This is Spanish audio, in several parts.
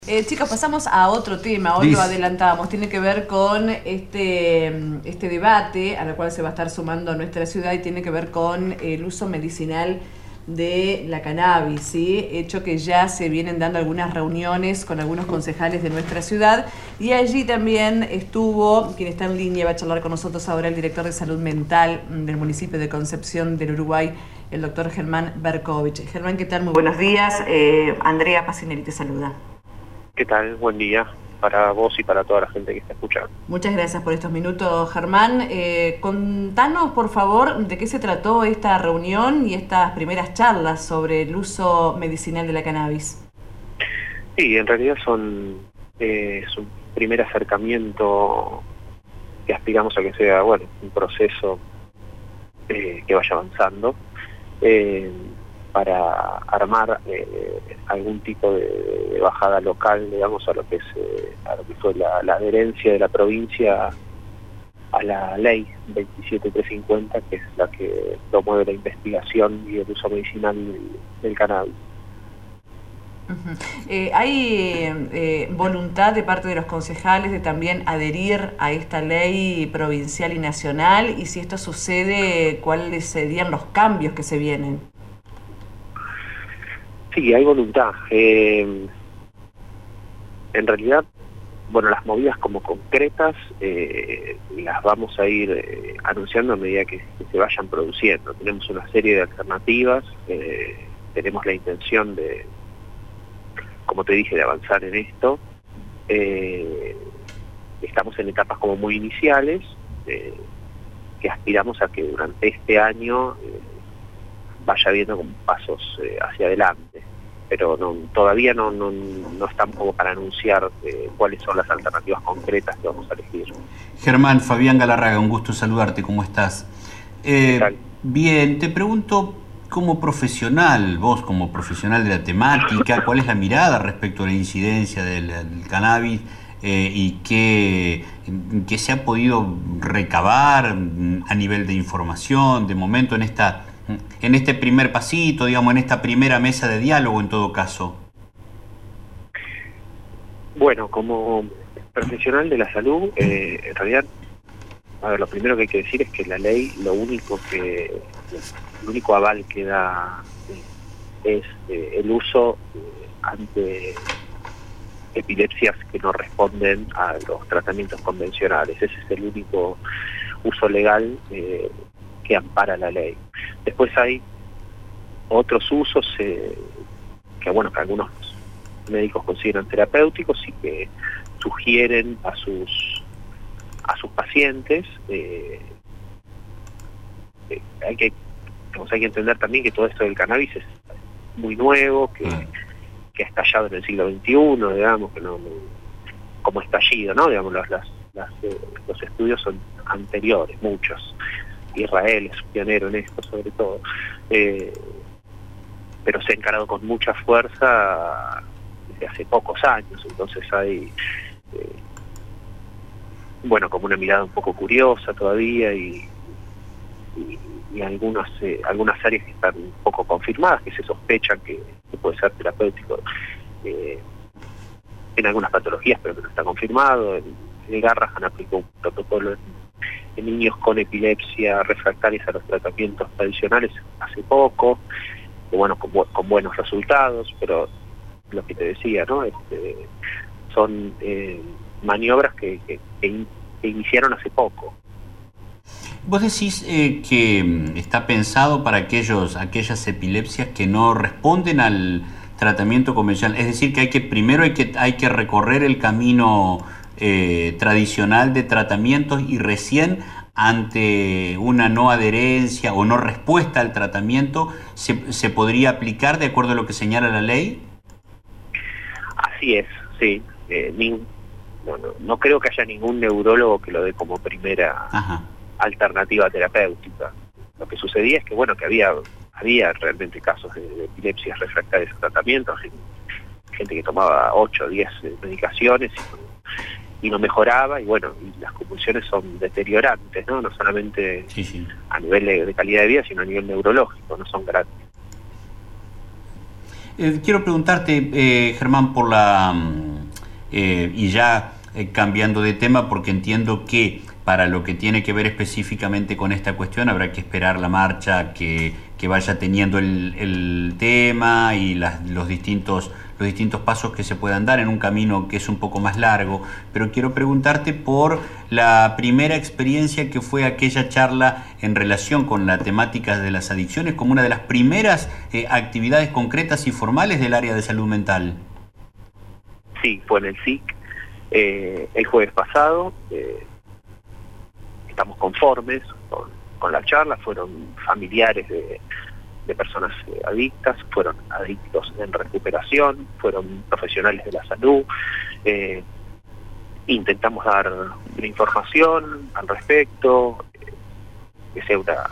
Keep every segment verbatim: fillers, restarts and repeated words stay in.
Eh, chicos, pasamos a otro tema, hoy Liz. lo adelantábamos, tiene que ver con este, este debate a la cual se va a estar sumando nuestra ciudad y tiene que ver con el uso medicinal de la cannabis, ¿sí? Hecho que ya se vienen dando algunas reuniones con algunos concejales de nuestra ciudad y allí también estuvo, quien está en línea, va a charlar con nosotros ahora, el director de salud mental del municipio de Concepción del Uruguay, el doctor Germán Berkovich. Germán, ¿qué tal? Muy buenos días. Eh, Andrea Pacinelli te saluda. ¿Qué tal? Buen día para vos y para toda la gente que está escuchando. Muchas gracias por estos minutos, Germán. Eh, contanos, por favor, de qué se trató esta reunión y estas primeras charlas sobre el uso medicinal de la cannabis. Sí, en realidad son eh, es un primer acercamiento que aspiramos a que sea, bueno, un proceso eh, que vaya avanzando eh, para armar eh, algún tipo de, de bajada local, digamos, a lo que es eh, a lo que fue la, la adherencia de la provincia a la ley veintisiete trescientos cincuenta, que es la que promueve la investigación y el uso medicinal del, del cannabis. Uh-huh. eh, ¿Hay eh, voluntad de parte de los concejales de también adherir a esta ley provincial y nacional? Y si esto sucede, ¿cuáles serían los cambios que se vienen? Sí, hay voluntad. Eh, en realidad, bueno, las movidas como concretas eh, las vamos a ir eh, anunciando a medida que, que se vayan produciendo. Tenemos una serie de alternativas, eh, tenemos la intención de, como te dije, de avanzar en esto. Eh, estamos en etapas como muy iniciales, eh, que aspiramos a que durante este año eh, vaya viendo con pasos eh, hacia adelante, pero no, todavía no, no, no estamos como para anunciar eh, cuáles son las alternativas concretas que vamos a elegir. Germán, Fabián Galarraga, un gusto saludarte, ¿cómo estás? Eh, bien, te pregunto, como profesional, vos como profesional de la temática, ¿cuál es la mirada respecto a la incidencia del, del cannabis eh, y qué, qué se ha podido recabar a nivel de información, de momento en esta... en este primer pasito, digamos, en esta primera mesa de diálogo en todo caso? Bueno, como profesional de la salud, eh, en realidad, a ver, lo primero que hay que decir es que la ley, lo único que, el único aval que da eh, es eh, el uso eh, ante epilepsias que no responden a los tratamientos convencionales. Ese es el único uso legal eh, que ampara la ley. Después hay otros usos eh, que bueno que algunos médicos consideran terapéuticos y que sugieren a sus a sus pacientes. Eh, eh, hay que digamos, hay que entender también que todo esto del cannabis es muy nuevo, que, que ha estallado en el siglo veintiuno, digamos, que no, no como estallido, ¿no? Digamos, las, las, las, eh, los estudios son anteriores, muchos. Israel es pionero en esto sobre todo, eh, pero se ha encarado con mucha fuerza desde hace pocos años, entonces hay eh, bueno como una mirada un poco curiosa todavía y, y, y algunas eh, algunas áreas que están un poco confirmadas, que se sospechan que, que puede ser terapéutico eh, en algunas patologías, pero que no está confirmado. En, en Garrahan aplicó un protocolo en en niños con epilepsia refractarios a los tratamientos tradicionales hace poco, y bueno, con, bu con buenos resultados, pero lo que te decía, ¿no? Este, son eh, maniobras que, que, que, in que iniciaron hace poco. Vos decís eh, que está pensado para aquellos aquellas epilepsias que no responden al tratamiento convencional, es decir, que hay que primero hay que hay que recorrer el camino Eh, tradicional de tratamientos y recién ante una no adherencia o no respuesta al tratamiento se, se podría aplicar de acuerdo a lo que señala la ley. Así es, sí. Eh, ni, no, no, no creo que haya ningún neurólogo que lo dé como primera Ajá. alternativa terapéutica. Lo que sucedía es que bueno que había había realmente casos de, de epilepsias refractarias a tratamientos, gente que tomaba ocho o diez medicaciones y y no mejoraba, y bueno, y las convulsiones son deteriorantes, ¿no? No solamente sí, sí. a nivel de, de calidad de vida, sino a nivel neurológico, no son gratis. Eh, quiero preguntarte, eh, Germán, por la Eh, y ya eh, cambiando de tema, porque entiendo que para lo que tiene que ver específicamente con esta cuestión habrá que esperar la marcha que, que vaya teniendo el, el tema y las, los distintos los distintos pasos que se puedan dar en un camino que es un poco más largo, pero quiero preguntarte por la primera experiencia que fue aquella charla en relación con la temática de las adicciones como una de las primeras eh, actividades concretas y formales del área de salud mental. Sí, fue en el S I C eh, el jueves pasado. Eh, estamos conformes con, con la charla, fueron familiares de de personas eh, adictas, fueron adictos en recuperación, fueron profesionales de la salud. Eh, intentamos dar una información al respecto, eh, que sea una,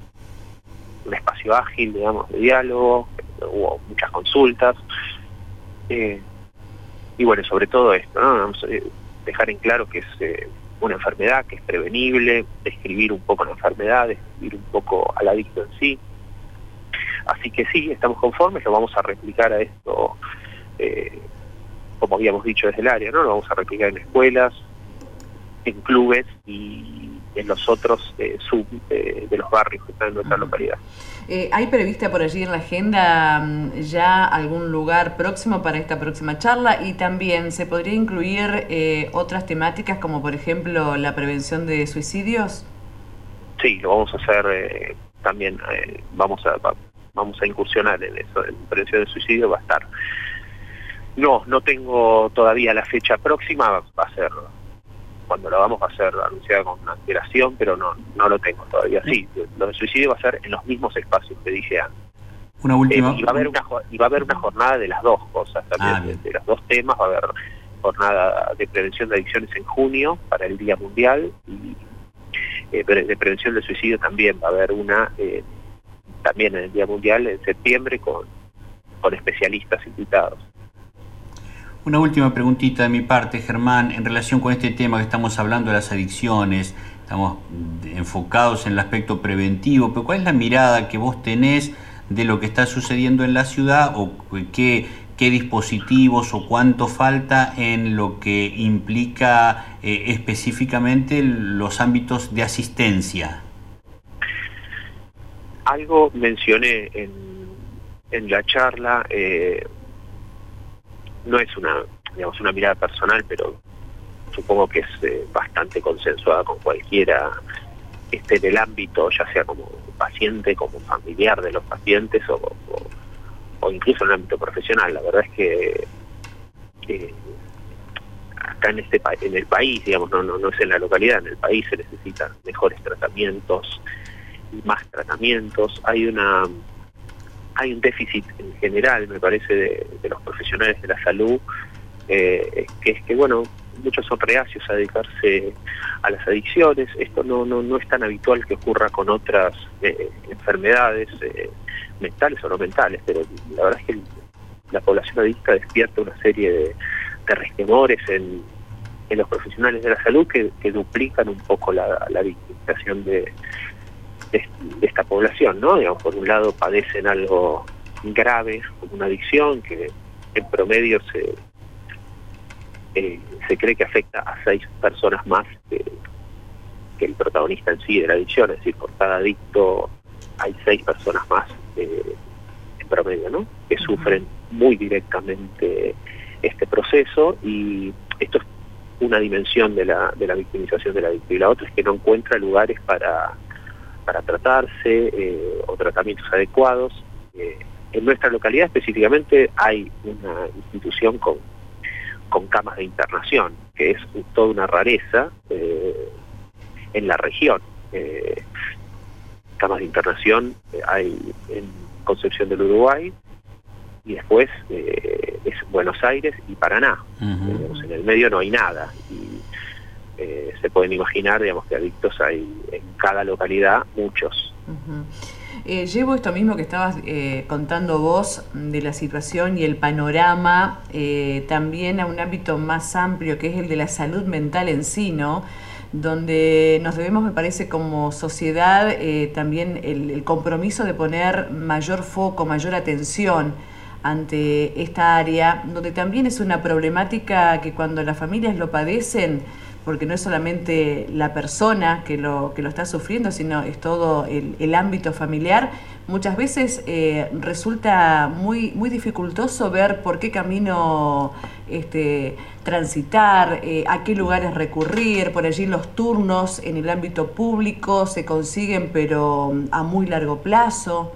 un espacio ágil, digamos, de diálogo. Hubo muchas consultas. Eh, y bueno, sobre todo esto, ¿no? Vamos a dejar en claro que es eh, una enfermedad, que es prevenible, describir un poco la enfermedad, describir un poco al adicto en sí. Así que sí, estamos conformes, lo vamos a replicar a esto, eh, como habíamos dicho desde el área, ¿no? Lo vamos a replicar en escuelas, en clubes y en los otros eh, sub eh, de los barrios que están en nuestra localidad. Eh, ¿Hay prevista por allí en la agenda ya algún lugar próximo para esta próxima charla? Y también, ¿se podría incluir eh, otras temáticas como por ejemplo la prevención de suicidios? Sí, lo vamos a hacer eh, también, eh, vamos a... vamos a incursionar en eso, en prevención de suicidio. Va a estar, no, no tengo todavía la fecha próxima, va a ser, cuando la vamos va a ser anunciada con antelación, pero no, no lo tengo todavía. Sí, lo de suicidio va a ser en los mismos espacios que dije antes. Una última. Eh, y va a haber una y va a haber una jornada de las dos cosas también, ah, de, de los dos temas. Va a haber jornada de prevención de adicciones en junio para el Día Mundial, y eh, de prevención del suicidio también va a haber una eh, también en el Día Mundial en septiembre con, con especialistas invitados. Una última preguntita de mi parte, Germán, en relación con este tema que estamos hablando de las adicciones. Estamos enfocados en el aspecto preventivo, pero ¿cuál es la mirada que vos tenés de lo que está sucediendo en la ciudad, o qué, qué dispositivos o cuánto falta en lo que implica eh, específicamente los ámbitos de asistencia? Algo mencioné en, en la charla, eh, no es una, digamos, una mirada personal, pero supongo que es eh, bastante consensuada con cualquiera que esté en el ámbito, ya sea como paciente, como familiar de los pacientes, o, o, o incluso en el ámbito profesional. La verdad es que eh, acá en este en el país, digamos, no, no, no es en la localidad, en el país se necesitan mejores tratamientos, más tratamientos. Hay una hay un déficit en general, me parece, de, de los profesionales de la salud, eh, que es que, bueno, muchos son reacios a dedicarse a las adicciones. Esto no no no es tan habitual que ocurra con otras eh, enfermedades eh, mentales o no mentales, pero la verdad es que el, la población adicta despierta una serie de, de resquemores en, en los profesionales de la salud que, que duplican un poco la, la victimización de De, de esta población, ¿no? Digamos, por un lado padecen algo grave, como una adicción que en promedio se eh, se cree que afecta a seis personas más que, que el protagonista en sí de la adicción. Es decir, por cada adicto hay seis personas más eh, en promedio, ¿no? Que sufren muy directamente este proceso, y esto es una dimensión de la, de la victimización del adicto. Y la otra es que no encuentra lugares para para tratarse eh, o tratamientos adecuados. Eh, en nuestra localidad específicamente hay una institución con, con camas de internación, que es toda una rareza eh, en la región. Eh, camas de internación eh, hay en Concepción del Uruguay, y después eh, es Buenos Aires y Paraná. Uh-huh. eh, en el medio no hay nada, y Eh, se pueden imaginar, digamos, que adictos hay en cada localidad, muchos. Uh-huh. eh, llevo esto mismo que estabas eh, contando vos de la situación y el panorama eh, también a un ámbito más amplio, que es el de la salud mental en sí, ¿no? Donde nos debemos, me parece, como sociedad, eh, también el, el compromiso de poner mayor foco, mayor atención ante esta área, donde también es una problemática que cuando las familias lo padecen, porque no es solamente la persona que lo, que lo está sufriendo, sino es todo el, el ámbito familiar, muchas veces eh, resulta muy, muy dificultoso ver por qué camino este, transitar, eh, a qué lugares recurrir. Por allí los turnos en el ámbito público se consiguen, pero a muy largo plazo.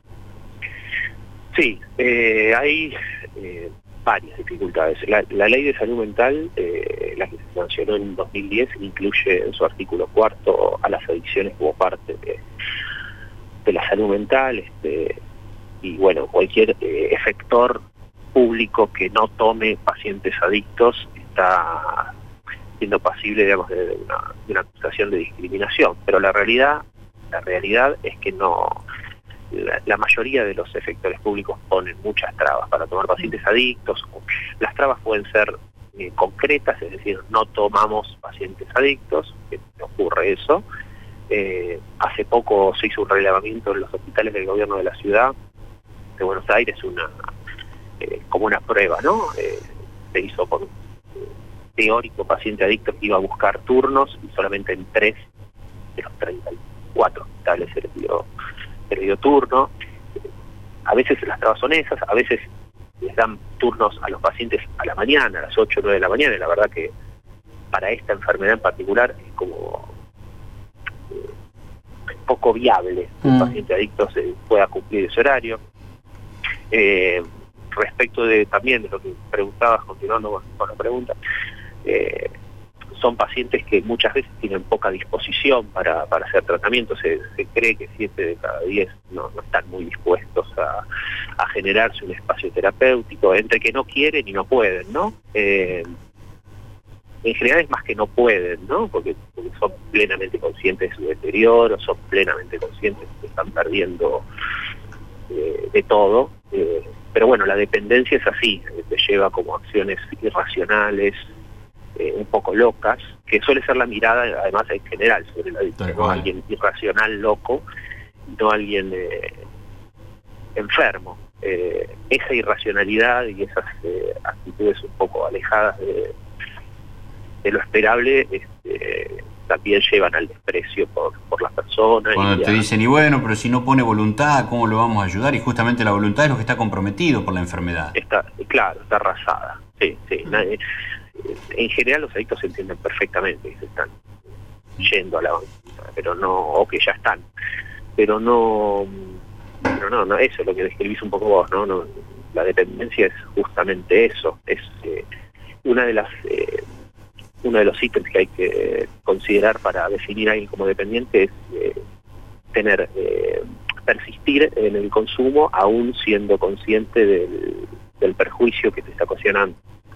Sí, eh, hay eh, varias dificultades. La, la ley de salud mental, eh, la que se sancionó en dos mil diez, incluye en su artículo cuarto a las adicciones como parte de, de la salud mental, este, y bueno, cualquier eh, efector público que no tome pacientes adictos está siendo pasible, digamos, de una, de una acusación de discriminación. Pero la realidad, la realidad es que no... La, la mayoría de los efectores públicos ponen muchas trabas para tomar pacientes adictos. Las trabas pueden ser eh, concretas, es decir, no tomamos pacientes adictos, que ocurre eso. Eh, hace poco se hizo un relevamiento en los hospitales del gobierno de la ciudad de Buenos Aires, una eh, como una prueba, ¿no? Eh, se hizo con un teórico paciente adicto que iba a buscar turnos y solamente en tres de los treinta y cuatro hospitales se les dio perdió turno. A veces las trabas son esas, a veces les dan turnos a los pacientes a la mañana, a las ocho o nueve de la mañana, y la verdad que para esta enfermedad en particular es como eh, poco viable que un mm. paciente adicto se pueda cumplir ese horario. Eh, respecto de también de lo que preguntabas, continuando con, con la pregunta, eh, son pacientes que muchas veces tienen poca disposición para, para hacer tratamiento. Se, se cree que siete de cada diez no, no están muy dispuestos a, a generarse un espacio terapéutico, entre que no quieren y no pueden, ¿no? Eh, en general es más que no pueden, ¿no? Porque, porque son plenamente conscientes de su deterioro, son plenamente conscientes de que están perdiendo eh, de todo. Eh, pero bueno, la dependencia es así, te lleva como acciones irracionales, Eh, un poco locas, que suele ser la mirada además en general sobre la adicción, ¿no? Alguien irracional, loco, no alguien eh, enfermo. Eh, esa irracionalidad y esas eh, actitudes un poco alejadas de, de lo esperable este, también llevan al desprecio por, por las personas. Cuando y te a... dicen, y bueno, pero si no pone voluntad, ¿cómo lo vamos a ayudar? Y justamente la voluntad es lo que está comprometido por la enfermedad. Está, claro, está arrasada. Sí, sí. Mm. Nadie, en general los adictos se entienden perfectamente que se están yendo a la banca, pero no, o que ya están, pero no, pero no, no, eso es lo que describís un poco vos, ¿no? no la dependencia es justamente eso, es eh, una de las eh, uno de los ítems que hay que considerar para definir a alguien como dependiente es eh, tener, eh, persistir en el consumo aún siendo consciente del, del perjuicio que te está ocasionando.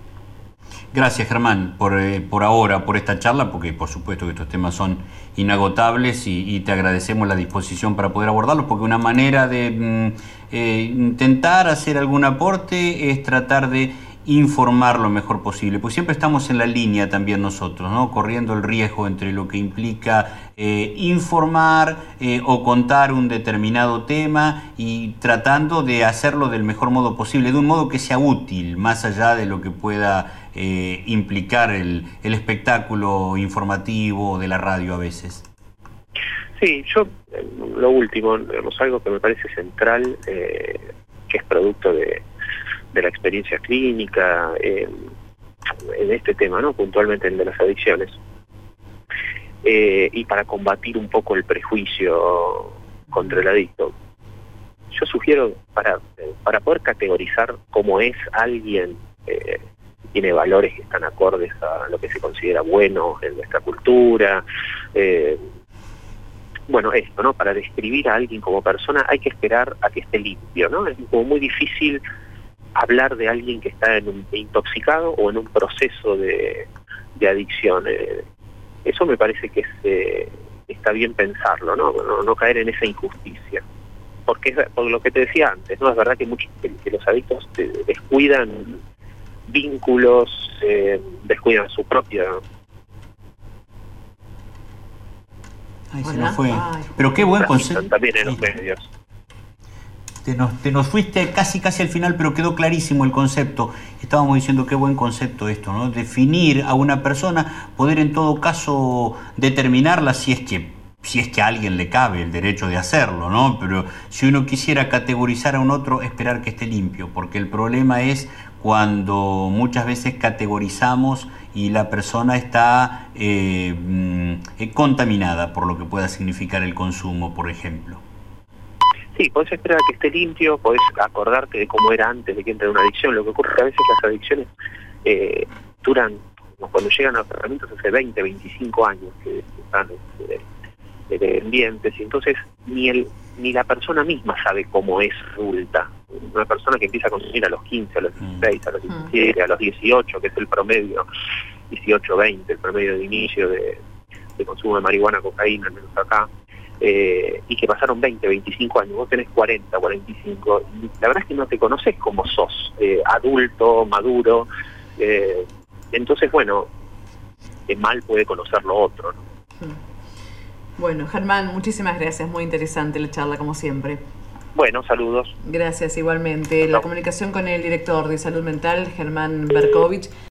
Gracias, Germán, por, eh, por ahora, por esta charla, porque por supuesto que estos temas son inagotables y, y te agradecemos la disposición para poder abordarlos, porque una manera de mm, eh, intentar hacer algún aporte es tratar de informar lo mejor posible, pues siempre estamos en la línea también nosotros, ¿no? Corriendo el riesgo entre lo que implica eh, informar eh, o contar un determinado tema y tratando de hacerlo del mejor modo posible, de un modo que sea útil, más allá de lo que pueda eh, implicar el, el espectáculo informativo de la radio a veces. Sí, yo, lo último, digamos, algo que me parece central, eh, que es producto de de la experiencia clínica eh, en este tema, ¿no? Puntualmente el de las adicciones, eh, y para combatir un poco el prejuicio contra el adicto, yo sugiero para para poder categorizar cómo es alguien eh, tiene valores que están acordes a lo que se considera bueno en nuestra cultura, eh, bueno, esto, ¿no? Para describir a alguien como persona hay que esperar a que esté limpio, ¿no? Es como muy difícil hablar de alguien que está en un intoxicado o en un proceso de, de adicción. Eh, eso me parece que es, eh, está bien pensarlo, ¿no? No, no caer en esa injusticia. Porque es por lo que te decía antes, ¿no? Es verdad que, muchos, que, que los adictos descuidan vínculos, eh, descuidan su propia... Ay, se nos fue. Pero qué buen consejo. También en los medios. Te nos, te nos fuiste casi casi al final, pero quedó clarísimo el concepto. Estábamos diciendo qué buen concepto esto, ¿no? Definir a una persona, poder en todo caso determinarla si es que si es que a alguien le cabe el derecho de hacerlo, ¿no? Pero si uno quisiera categorizar a un otro, esperar que esté limpio, porque el problema es cuando muchas veces categorizamos y la persona está eh, eh, contaminada por lo que pueda significar el consumo, por ejemplo. Sí, podés esperar a que esté limpio, podés acordarte de cómo era antes de que entre en una adicción. Lo que ocurre es que a veces las adicciones eh, duran, cuando llegan a los tratamientos hace veinte, veinticinco años que están eh, de ambientes, y entonces ni el ni la persona misma sabe cómo es adulta. Una persona que empieza a consumir a los quince, a los dieciséis, a los diecisiete, a los dieciocho, que es el promedio, dieciocho, veinte, el promedio de inicio de, de consumo de marihuana, cocaína, al menos acá, Eh, y que pasaron veinte, veinticinco años, vos tenés cuarenta, cuarenta y cinco, y la verdad es que no te conoces como sos, eh, adulto, maduro, eh, entonces bueno, eh, mal puede conocer lo otro, ¿no? Bueno, Germán, muchísimas gracias, muy interesante la charla como siempre. Bueno, saludos. Gracias igualmente. La comunicación con el director de Salud Mental, Germán Berkovich.